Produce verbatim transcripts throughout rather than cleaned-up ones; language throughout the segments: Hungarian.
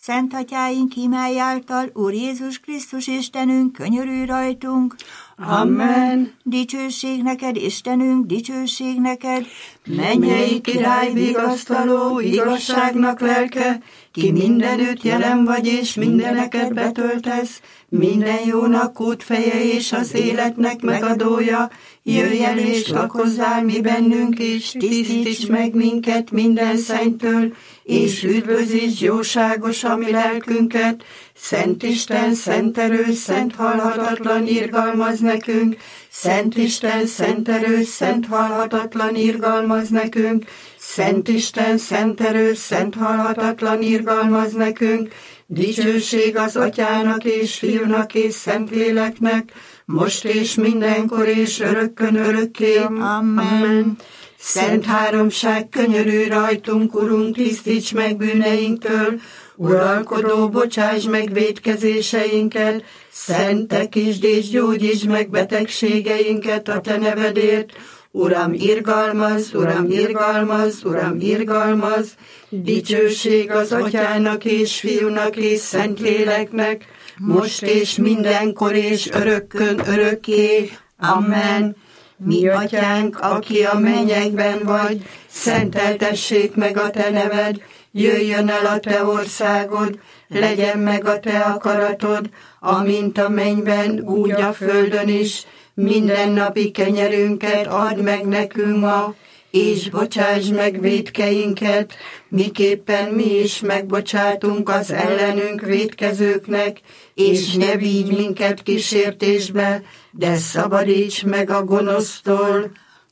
Szent Atyáink imáj által, Úr Jézus Krisztus Istenünk, könyörülj rajtunk. Amen. Dicsőség neked, Istenünk, dicsőség neked. Mennyei király, vigasztaló, igazságnak lelke, ki mindenütt jelen vagy és mindeneket betöltesz, minden jónak útfeje és az életnek megadója, jöjj el és lakozzál mi bennünk, és tisztíts meg minket minden szennytől, és üdvözíts jóságos a mi lelkünket. Szent Isten, szent erős, szent halhatatlan, irgalmaz nekünk. Szent Isten, szent erős, szent halhatatlan, irgalmaz nekünk. Szent Isten, szent erős, szent halhatatlan, irgalmaz nekünk. Dicsőség az Atyának és Fiúnak és Szentléleknek, most és mindenkor és örökkön örökké. Amen. Szent háromság, könyörülj rajtunk, Urunk, tisztíts meg bűneinktől, uralkodó, bocsáss meg vétkezéseinket, szentekítsd és gyógyítsd meg betegségeinket a te nevedért. Uram, irgalmaz, Uram, irgalmaz, Uram, irgalmaz, dicsőség az Atyának és Fiúnak és Szentléleknek, most és mindenkor és örökkön örökké. Amen. Mi Atyánk, aki a mennyekben vagy, szenteltessék meg a te neved, jöjjön el a te országod, legyen meg a te akaratod, amint a mennyben, úgy a földön is. Mindennapi kenyerünket add meg nekünk ma, és bocsáss meg vétkeinket, miképpen mi is megbocsátunk az ellenünk vétkezőknek, és ne vigy minket kísértésbe, de szabadíts meg a gonosztól.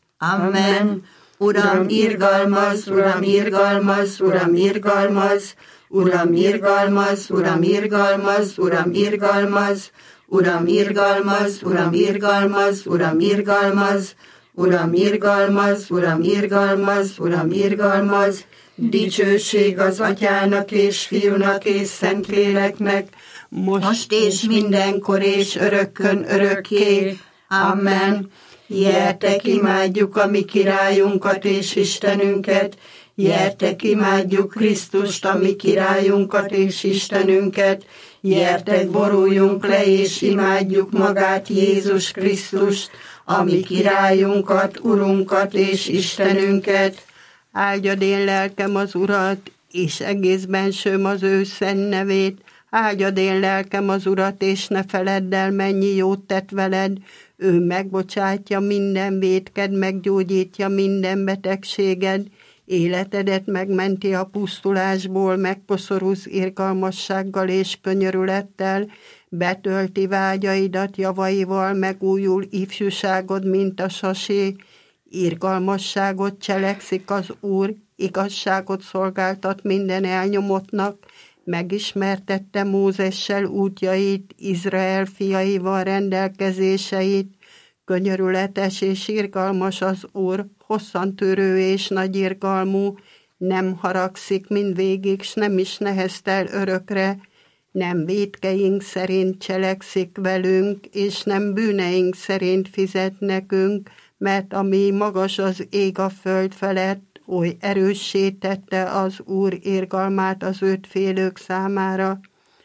Amen. Uram, irgalmaz, Uram, irgalmaz, Uram, irgalmaz, Uram, irgalmaz, Uram, irgalmaz, Uram, irgalmaz, Uram, irgalmaz, Uram, irgalmaz, Uram, irgalmaz, Uram, irgalmaz, Uram, irgalmaz, Uram, irgalmaz, dicsőség az Atyának és Fiúnak és Szentléleknek, most, most és mindenkor és örökkön örökké. Amen. Gyertek, imádjuk a mi királyunkat és Istenünket, gyertek, imádjuk Krisztust, a mi királyunkat és Istenünket, gyertek, boruljunk le és imádjuk magát, Jézus Krisztust, a mi királyunkat, Urunkat és Istenünket. Áldjad én lelkem az Urat, és egész bensőm az ő szent nevét. Áldjad én lelkem az Urat, és ne feledd el, mennyi jót tett veled. Ő megbocsátja minden vétked, meggyógyítja minden betegséged. Életedet megmenti a pusztulásból, megkoszorúz irgalmassággal és könyörülettel, betölti vágyaidat javaival, megújul ifjúságod, mint a sasé. Irgalmasságot cselekszik az Úr, igazságot szolgáltat minden elnyomottnak, megismertette Mózessel útjait, Izrael fiaival rendelkezéseit. Könyörületes és irgalmas az Úr, hosszantörő és nagy irgalmú, nem haragszik mindvégig, s nem is neheztel örökre, nem vétkeink szerint cselekszik velünk, és nem bűneink szerint fizet nekünk, mert ami magas az ég a föld felett, oly erőssé tette az Úr irgalmát az őt félők számára.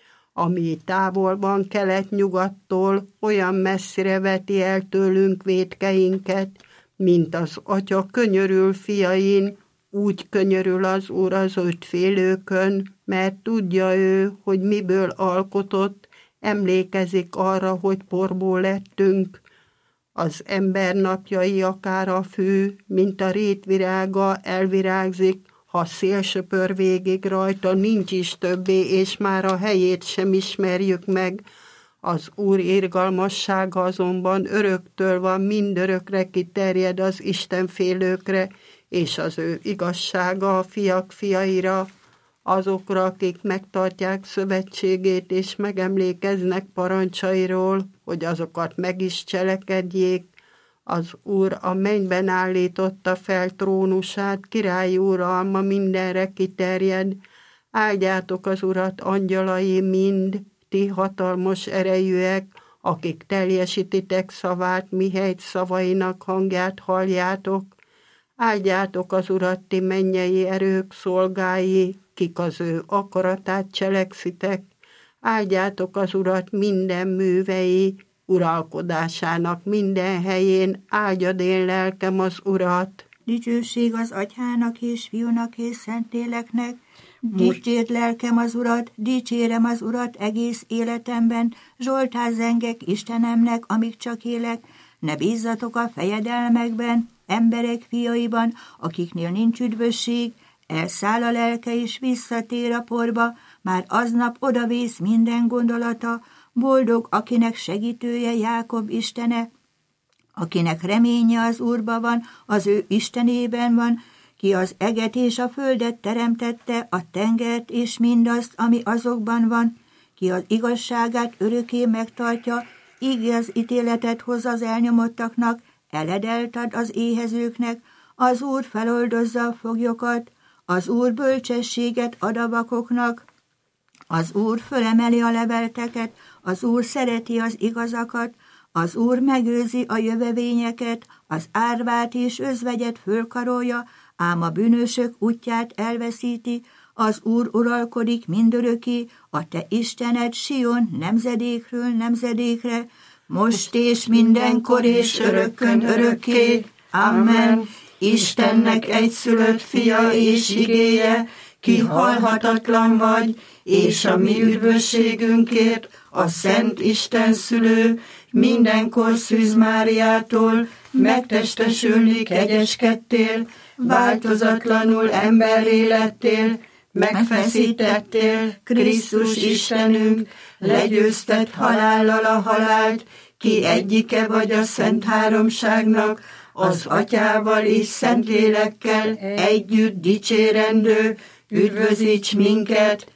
Ami távol van kelet-nyugattól, olyan messzire veti el tőlünk vétkeinket, mint az Atya könyörül fiain, úgy könyörül az Úr az őt félőkön, mert tudja ő, hogy miből alkotott, emlékezik arra, hogy porból lettünk. Az ember napjai akár a fű, mint a rétvirága elvirágzik, ha szél söpör végig rajta, nincs is többé, és már a helyét sem ismerjük meg. Az Úr irgalmassága azonban öröktől van, mindörökre kiterjed az Istenfélőkre, és az ő igazsága a fiak fiaira, azokra, akik megtartják szövetségét, és megemlékeznek parancsairól, hogy azokat meg is cselekedjék. Az Úr a mennyben állította fel trónusát, királyi uralma mindenre kiterjed. Áldjátok az Urat, angyalai mind, ti hatalmas erejűek, akik teljesítitek szavát, mihelyt szavainak hangját halljátok. Áldjátok az Urat, ti mennyei erők szolgái, kik az ő akaratát cselekszitek. Áldjátok az Urat minden művei, uralkodásának minden helyén, áldjad én lelkem az Urat. Dicsőség az Atyának és Fiúnak és Szentléleknek. Dicsérd lelkem az Urat, dicsérem az Urat egész életemben, Zsoltár zengek Istenemnek, amíg csak élek. Ne bízzatok a fejedelmekben, emberek fiaiban, akiknél nincs üdvösség, elszáll a lelke és visszatér a porba, már aznap odavész minden gondolata, boldog, akinek segítője Jákob Istene, akinek reménye az Úrba van, az ő Istenében van, ki az eget és a földet teremtette, a tengert és mindazt, ami azokban van, ki az igazságát örökké megtartja, igaz ítéletet hoz az elnyomottaknak, eledelt ad az éhezőknek, az Úr feloldozza a foglyokat, az Úr bölcsességet ad a vakoknak, az Úr fölemeli a levelteket, az Úr szereti az igazakat, az Úr megőrzi a jövevényeket, az árvát és özvegyet fölkarolja, ám a bűnösök útját elveszíti, az Úr uralkodik mindörökké, a te Istened Sion nemzedékről nemzedékre, most és mindenkor és örökkön örökké. Amen. Istennek egyszülött fia és igéje, ki halhatatlan vagy, és a mi üdvösségünkért a Szent Isten szülő, mindenkor Szűz Máriától megtestesülni kegyeskedtél, változatlanul emberré lettél, megfeszítettél, Krisztus Istenünk, legyőzted halállal a halált, ki egyike vagy a Szent Háromságnak, az Atyával és Szentlélekkel együtt dicsérendő, üdvözíts minket,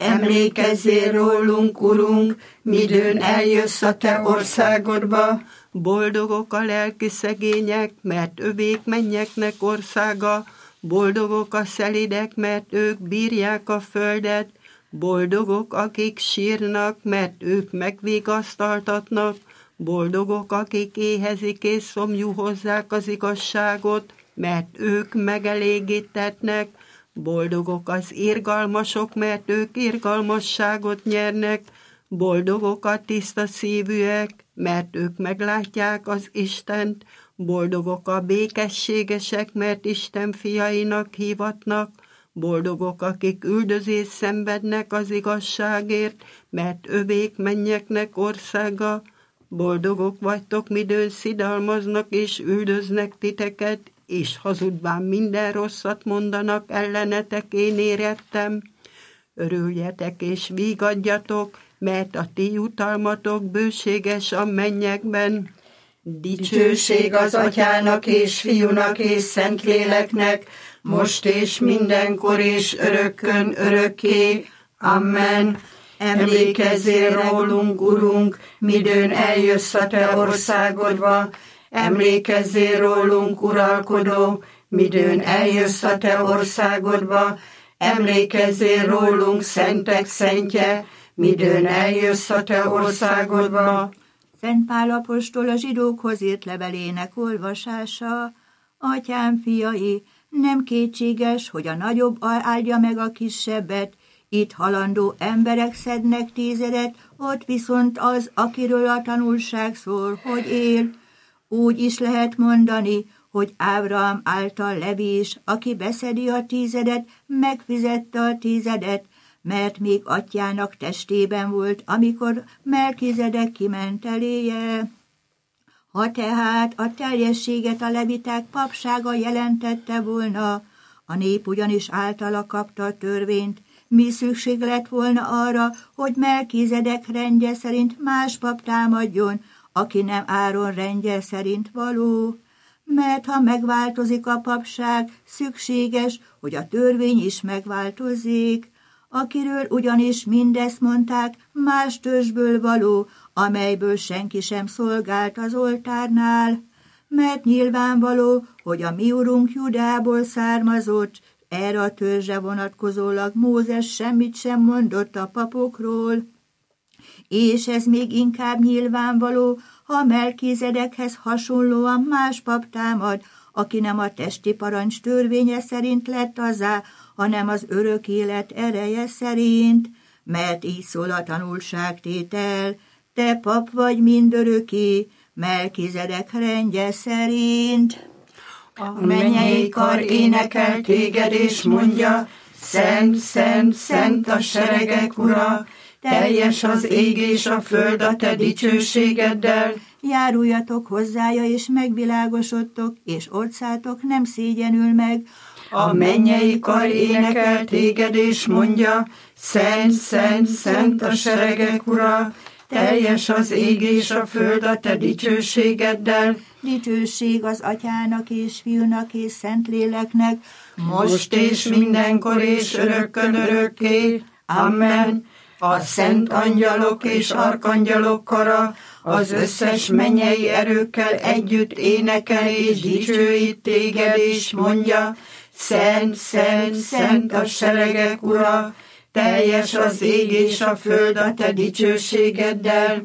emlékezzél rólunk, Urunk, midőn eljössz a te országodba. Boldogok a lelki szegények, mert övék mennyeknek országa, boldogok a szelídek, mert ők bírják a földet, boldogok, akik sírnak, mert ők megvigasztaltatnak, boldogok, akik éhezik és szomjú hozzák az igazságot, mert ők megelégítetnek, boldogok az irgalmasok, mert ők irgalmasságot nyernek, boldogok a tiszta szívűek, mert ők meglátják az Istent, boldogok a békességesek, mert Isten fiainak hívatnak, boldogok, akik üldözést szenvednek az igazságért, mert övék mennyeknek országa, boldogok vagytok, midőn szidalmaznak és üldöznek titeket, és hazudván minden rosszat mondanak ellenetek, én érettem. Örüljetek és vígadjatok, mert a ti jutalmatok bőséges a mennyekben. Dicsőség az Atyának és Fiúnak és Szentléleknek, most és mindenkor és örökkön örökké. Amen. Emlékezzél rólunk, Urunk, midőn eljössz a te országodba, emlékezzél rólunk, uralkodó, midőn eljössz a te országodba, emlékezzél rólunk, szentek szentje, midőn eljössz a te országodba. Szent Pál apostol a zsidókhoz írt levelének olvasása. Atyám fiai, nem kétséges, hogy a nagyobb áldja meg a kisebbet, itt halandó emberek szednek tízedet, ott viszont az, akiről a tanulság szól, hogy él. Úgy is lehet mondani, hogy Ábrahám által Levi is, aki beszedi a tízedet, megfizette a tízedet, mert még atyának testében volt, amikor Melkizedek kiment eléje. Ha tehát a teljességet a leviták papsága jelentette volna, a nép ugyanis általa kapta a törvényt, mi szükség lett volna arra, hogy Melkizedek rendje szerint más pap támadjon, aki nem Áron rendje szerint való. Mert ha megváltozik a papság, szükséges, hogy a törvény is megváltozzék, akiről ugyanis mindezt mondták, más törzsből való, amelyből senki sem szolgált az oltárnál, mert nyilvánvaló, hogy a mi urunk Judából származott, erre a törzsre vonatkozólag Mózes semmit sem mondott a papokról, és ez még inkább nyilvánvaló, ha Melkizedekhez hasonlóan más pap támad, aki nem a testi parancs törvénye szerint lett azzá, hanem az örök élet ereje szerint, mert így szól a tanulságtétel, te pap vagy mindörökké, Melkizedek rendje szerint. A mennyei kar énekel téged és mondja, szent, szent, szent a seregek ura, teljes az ég és a föld a te dicsőségeddel. Járuljatok hozzája, és megvilágosodtok, és orcátok nem szégyenül meg. A mennyei kar énekel téged és mondja, szent, szent, szent a seregek ura, teljes az ég és a föld a te dicsőségeddel. Dicsőség az Atyának és Fiúnak és Szentléleknek, most és mindenkor és örökkön örökké. Amen. A szent angyalok és arkangyalok kara az összes mennyei erőkkel együtt énekel és dicsőít téged és mondja, szent, szent, szent a seregek ura, teljes az ég és a föld a te dicsőségeddel.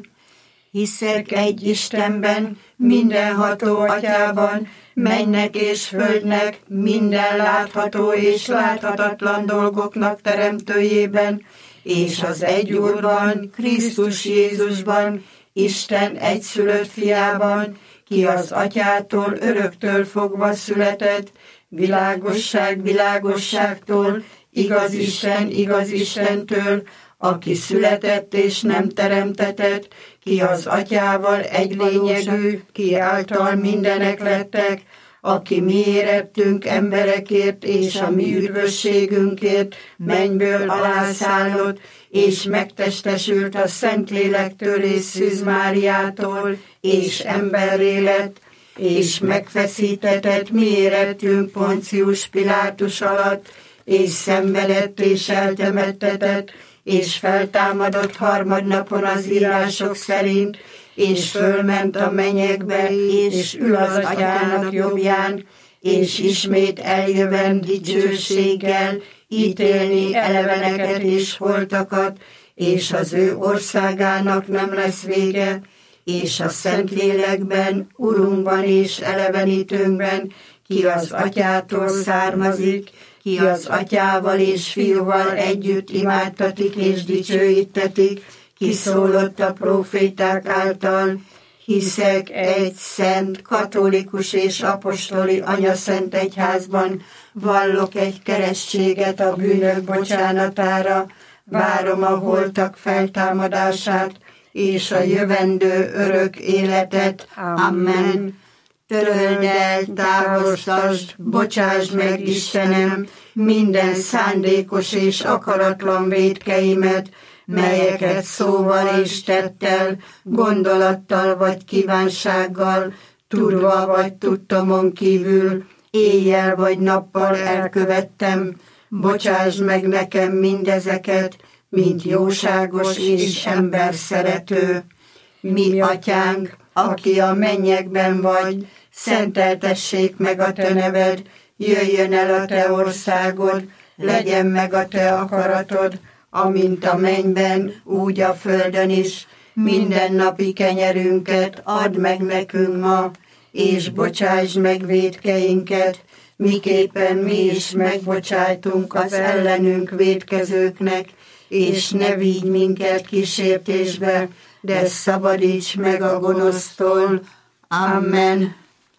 Hiszek egy Istenben, mindenható Atyában, mennek és földnek, minden látható és láthatatlan dolgoknak teremtőjében, és az egy Úrban, Krisztus Jézusban, Isten egyszülött fiában, ki az Atyától öröktől fogva született, világosság világosságtól, igaz Isten igaz Istentől, aki született és nem teremtetett, ki az Atyával egy lényegű, ki által mindenek lettek, aki mi érettünk emberekért és a mi üdvösségünkért mennyből alászállott, és megtestesült a Szentlélektől és Szűz Máriától, és emberré lett, és megfeszítetett mi érettünk Poncius Pilátus alatt, és szenvedett és eltemettetett, és feltámadott harmadnapon az írások szerint, és fölment a mennyekbe, és ül az Atyának jobbján, és ismét eljövend dicsőséggel, ítélni eleveneket és holtakat, és az ő országának nem lesz vége, és a Szentlélekben, Urunkban és elevenítőnkben, ki az Atyától származik, ki az Atyával és Fiúval együtt imádtatik és dicsőítetik, ki szólott a próféták által, hiszek egy szent, katolikus és apostoli anyaszent egyházban, vallok egy keresztséget a bűnök bocsánatára, várom a holtak feltámadását, és a jövendő örök életet. Amen. Töröld el, távoztasd, bocsásd meg, Istenem, minden szándékos és akaratlan vétkeimet, melyeket szóval és tettel, gondolattal vagy kívánsággal, tudva vagy tudtomon kívül, éjjel vagy nappal elkövettem. Bocsásd meg nekem mindezeket, mint jóságos és ember szerető. Mi Atyánk, aki a mennyekben vagy, szenteltessék meg a te neved, jöjjön el a te országod, legyen meg a te akaratod, amint a mennyben, úgy a földön is. Mindennapi kenyerünket add meg nekünk ma, és bocsásd meg vétkeinket, miképpen mi is megbocsájtunk az ellenünk vétkezőknek, és ne vigy minket kísértésbe, de szabadíts meg a gonosztól. Amen.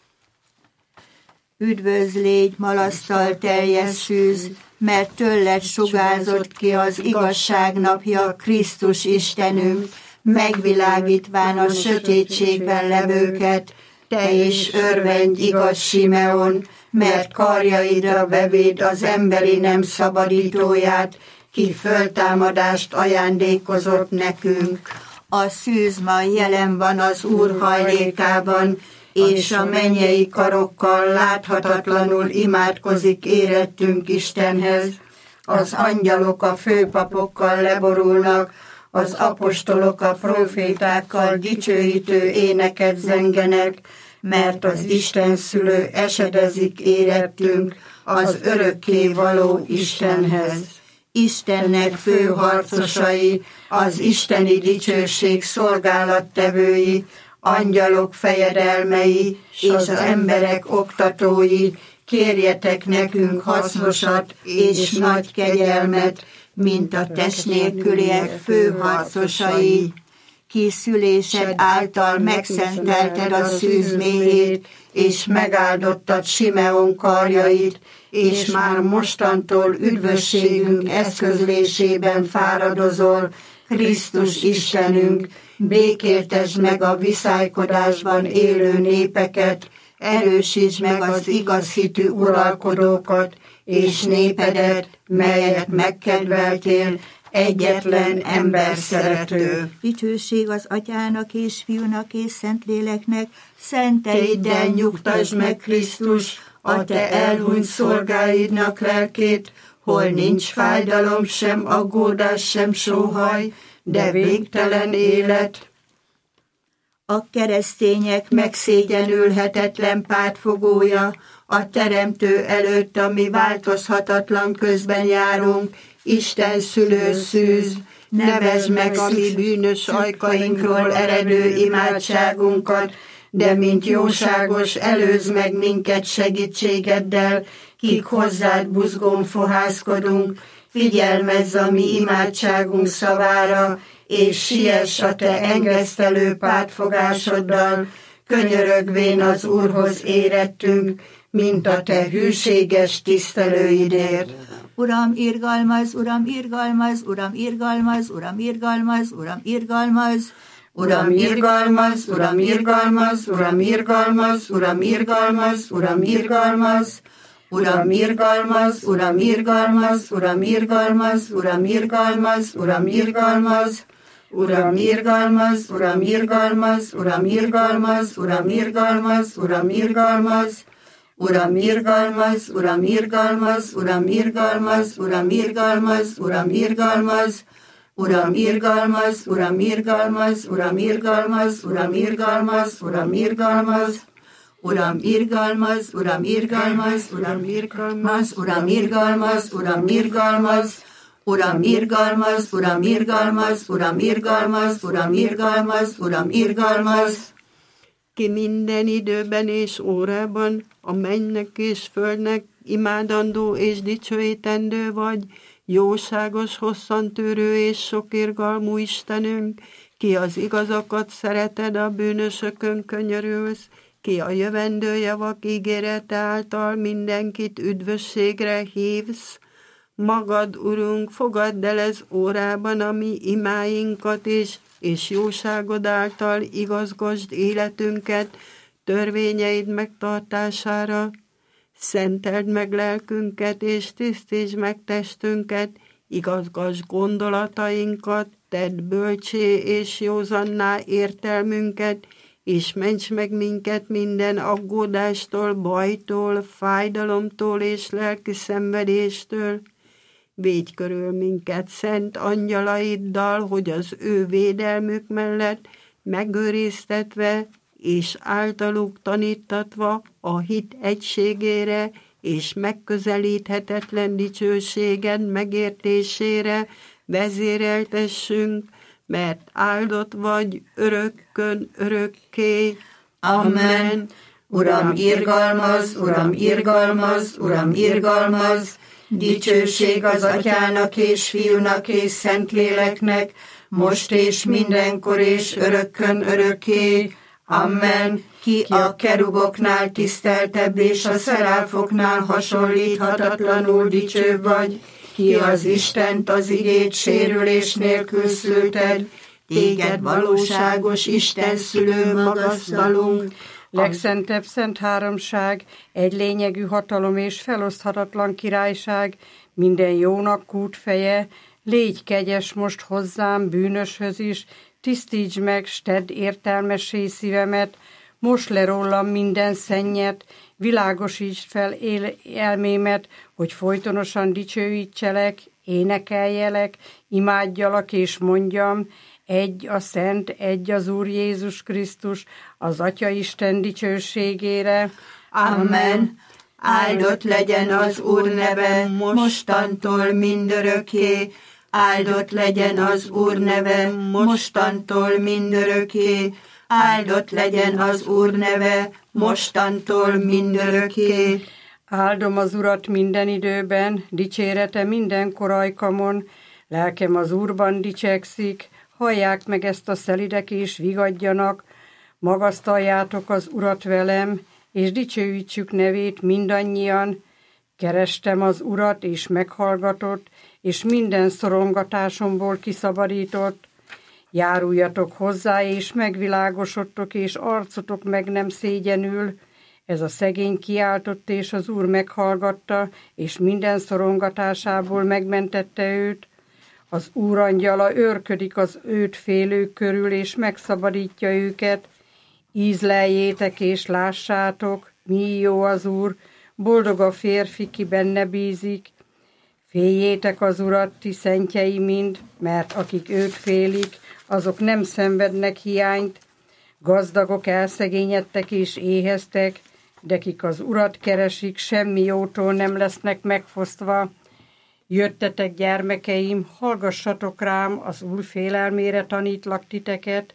Üdvözlégy, malasztal teljes szűz, mert tőled sugárzott ki az igazság napja, Krisztus Istenünk, megvilágítván a sötétségben levőket. Te is örvendj, igaz Simeon, mert karjaidra bevéd az emberi nem szabadítóját, ki föltámadást ajándékozott nekünk. A szűz ma jelen van az Úr hajlékában, és a mennyei karokkal láthatatlanul imádkozik érettünk Istenhez. Az angyalok a főpapokkal leborulnak, az apostolok a profétákkal dicsőítő éneket zengenek, mert az Isten szülő esedezik érettünk az örökké való Istenhez. Istennek főharcosai, az isteni dicsőség szolgálattevői, angyalok fejedelmei, és az emberek oktatói, kérjetek nekünk hasznosat és nagy kegyelmet, mint a test nélküliek főharcosai. Ki szülésed által megszentelted a szűz méhét, és megáldottad Simeon karjait, és már mostantól üdvösségünk eszközlésében fáradozol, Krisztus Istenünk, békéltesd meg a viszálykodásban élő népeket, erősítsd meg az igaz hitű uralkodókat, és népedet, melyet megkedveltél, egyetlen ember szerető. Dicsőség az Atyának és Fiúnak és Szentléleknek, szenteiddel nyugtasd meg Krisztus, a te elhunyt szolgáidnak lelkét, hol nincs fájdalom, sem aggódás, sem sóhaj, de végtelen élet. A keresztények megszégyenülhetetlen pártfogója, a Teremtő előtt, ami változhatatlan közben járunk, Isten szülő szűz, nevesd meg a mi bűnös ajkainkról eredő imádságunkat, de mint jóságos, előzd meg minket segítségeddel, kik hozzád buzgón fohászkodunk, figyelmezz a mi imádságunk szavára, és siess a te engesztelő pártfogásoddal, könyörögvén az Úrhoz érettünk, mint a te hűséges tisztelőidért. Uram, irgalmaz, Uram, irgalmaz, Uram, irgalmaz, Uram, irgalmaz, Uram, irgalmaz. Uram, irgalmaz, Uram, irgalmaz, Uram, irgalmaz, Uram, irgalmaz, Uram, irgalmaz. Uram, irgalmaz, Uram, irgalmaz, Uram, irgalmaz, Uram, irgalmaz, Uram, irgalmaz. Uram, irgalmaz, Uram, irgalmaz, Uram, irgalmaz, Uram, irgalmaz, Uram, irgalmaz. Uram, irgalmaz, Uram, irgalmaz, Uram, irgalmaz, Uram, irgalmaz, Uram, irgalmaz. Uram, irgalmaz, Uram, irgalmaz, Uram, irgalmaz, Uram, irgalmaz, Uram, irgalmaz. Uram, irgalmaz, Uram, irgalmaz, Uram, irgalmaz, Uram, irgalmaz, Uram, irgalmaz. Uram, irgalmaz, Uram, irgalmaz, Uram, irgalmaz, Uram, irgalmaz, Uram, irgalmaz. Ki minden időben és órában a mennynek és földnek imádandó és dicsőítendő vagy, jóságos, hosszantűrő és sokirgalmú Istenünk, ki az igazakat szereted, a bűnösökön könyörülsz, ki a jövendő javak ígérete által mindenkit üdvösségre hívsz. Magad, Urunk, fogadd el ez órában a mi imáinkat is, és jóságod által igazgasd életünket törvényeid megtartására. Szenteld meg lelkünket, és tisztítsd meg testünket, igazgasd gondolatainkat, tedd bölcsé és józanná értelmünket, és ments meg minket minden aggódástól, bajtól, fájdalomtól és lelki szenvedéstől. Védj körül minket szent angyalaiddal, hogy az ő védelmük mellett megőriztetve és általuk tanítatva a hit egységére és megközelíthetetlen dicsőséged megértésére vezéreltessünk, mert áldott vagy örökkön örökké. Amen. Uram, irgalmaz, Uram, irgalmaz, Uram, irgalmaz, dicsőség az Atyának és Fiúnak és Szentléleknek, most és mindenkor és örökkön örökké. Amen. Ki a keruboknál tiszteltebb és a szeráfoknál hasonlíthatatlanul dicsőbb vagy, ki az Istent az igét sérülés nélkül szülted, téged valóságos Isten szülő magasztalunk. Legszentebb szent háromság, egy lényegű hatalom és feloszthatatlan királyság, minden jónak kútfeje, légy kegyes most hozzám, bűnöshöz is, tisztítsd meg, s tedd értelmessé szívemet, most le rólam minden szennyet, világosítsd fel él- elmémet, hogy folytonosan dicsőítselek, énekeljelek, imádjalak és mondjam, egy a Szent, egy az Úr Jézus Krisztus, az Atya Isten dicsőségére. Amen. Áldott legyen az Úr neve mostantól mindörökké. Áldott legyen az Úr neve, mostantól mindörökké. Áldott legyen az Úr neve, mostantól mindörökké. Áldom az Urat minden időben, dicsérete minden korajkamon. Lelkem az Úrban dicsekszik, hallják meg ezt a szelidek és vigadjanak. Magasztaljátok az Urat velem, és dicsőítsük nevét mindannyian. Kerestem az Urat, és meghallgatott, és minden szorongatásomból kiszabadított. Járuljatok hozzá, és megvilágosodtok, és arcotok meg nem szégyenül. Ez a szegény kiáltott, és az Úr meghallgatta, és minden szorongatásából megmentette őt. Az Úr angyala őrködik az őt félők körül, és megszabadítja őket. Ízleljétek, és lássátok, mi jó az Úr, boldog a férfi, ki benne bízik. Féljétek az Urat, ti szentjei mind, mert akik őt félik, azok nem szenvednek hiányt. Gazdagok elszegényedtek és éheztek, de kik az Urat keresik, semmi jótól nem lesznek megfosztva. Jöttetek, gyermekeim, hallgassatok rám, az Úr félelmére tanítlak titeket.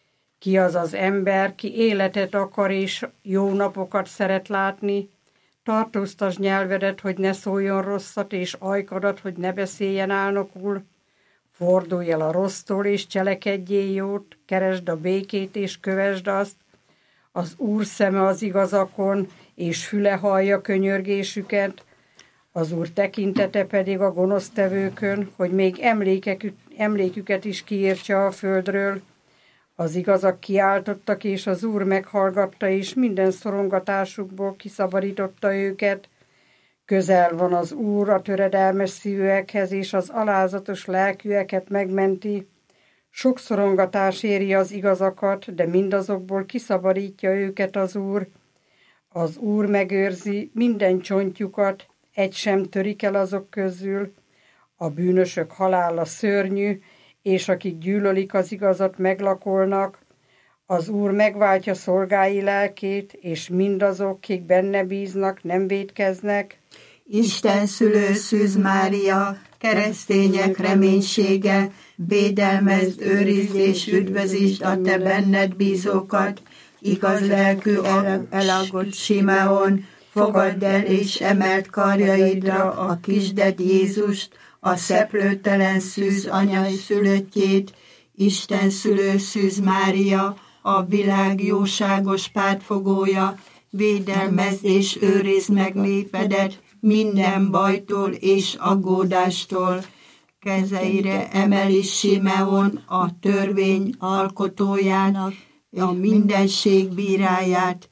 Ki az az ember, ki életet akar és jó napokat szeret látni? Tartóztasd nyelvedet, hogy ne szóljon rosszat, és ajkadat, hogy ne beszéljen álnokul. Fordulj el a rossztól, és cselekedjél jót, keresd a békét, és kövesd azt. Az Úr szeme az igazakon, és füle hallja könyörgésüket. Az Úr tekintete pedig a gonosztevőkön, hogy még emlékek, emléküket is kiírtsa a földről. Az igazak kiáltottak, és az Úr meghallgatta, és minden szorongatásukból kiszabadította őket. Közel van az Úr a töredelmes szívűekhez, és az alázatos lelkűeket megmenti. Sok szorongatás éri az igazakat, de mindazokból kiszabadítja őket az Úr. Az Úr megőrzi minden csontjukat, egy sem törik el azok közül. A bűnösök halála szörnyű, és akik gyűlölik az igazat, meglakolnak. Az Úr megváltja szolgái lelkét, és mindazok, kik benne bíznak, nem vétkeznek. Isten szülő Szűz Mária, keresztények reménysége, védelmezd, őrizd és üdvözítsd a te benned bízókat. Igaz lelkű elagott Simeon, fogadd el és emeld karjaidra a kisded Jézust, a szeplőtelen Szűz anya szülöttjét. Isten szülő Szűz Mária, a világ jóságos pártfogója, védelmezd és őrizd meg népedet minden bajtól és aggódástól. Kezeire emeli Simeon, a törvény alkotójának, a mindenség bíráját.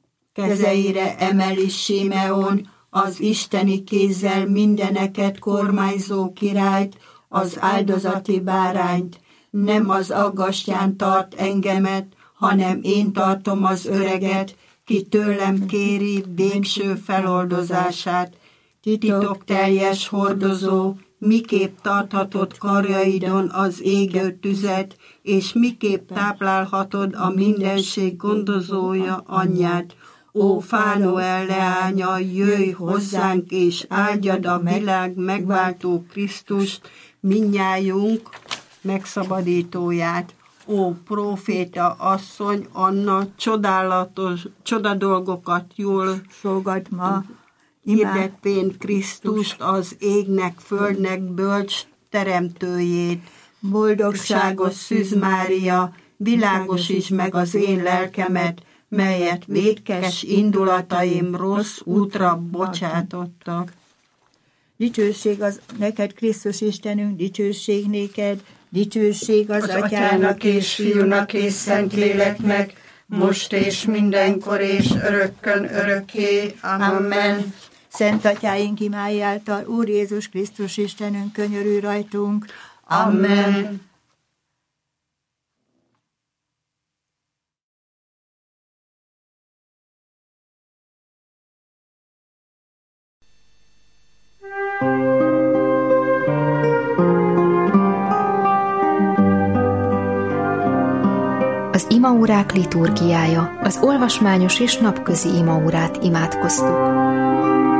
Kezeire emeli Simeon, az isteni kézzel mindeneket kormányzó királyt, az áldozati bárányt. Nem az aggastyán tart engemet, hanem én tartom az öreget, ki tőlem kéri végső feloldozását. Titok teljes hordozó, miképp tarthatod karjaidon az égő tüzet, és miképp táplálhatod a mindenség gondozója anyját. Ó, Fánuel leánya, jöjj hozzánk, és áldjad a világ megváltó Krisztust, mindnyájunk megszabadítóját. Ó, próféta asszony, Anna, csodálatos, csodadolgokat jól fogad ma, hirdetvén Krisztust, az égnek, földnek bölcs teremtőjét. Boldogságos Szűz Mária, világosíts meg az én lelkemet, melyet vétkes indulataim rossz útra bocsátottak. Dicsőség az neked, Krisztus Istenünk, dicsőség néked, dicsőség az, az Atyának és Fiúnak és Szentléleknek, most és mindenkor és örökkön örökké. Amen. Szent Atyáink imái által, Úr Jézus Krisztus Istenünk, könyörülj rajtunk. Amen. Az imaórák liturgiája, az olvasmányos és napközi imaórát imádkoztuk.